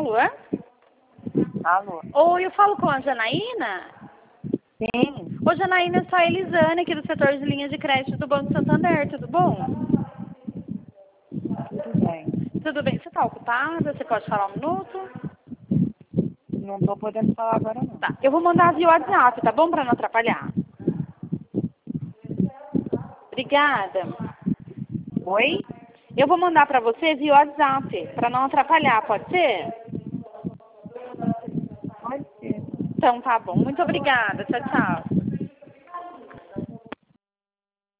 Alô? Alô? Oi, eu falo com a Janaína? Sim. Ô, Janaína, eu sou a Elisane, aqui do setor de linha de crédito do Banco Santander, tudo bom? Tudo bem. Tudo bem, você tá ocupada? Você pode falar um minuto? Não tô podendo falar agora, não. Tá, eu vou mandar via WhatsApp, tá bom? Pra não atrapalhar. Obrigada. Oi? Eu vou mandar pra você via WhatsApp, pra não atrapalhar, pode ser? Pode ser. Então tá bom, muito obrigada, tchau, tchau.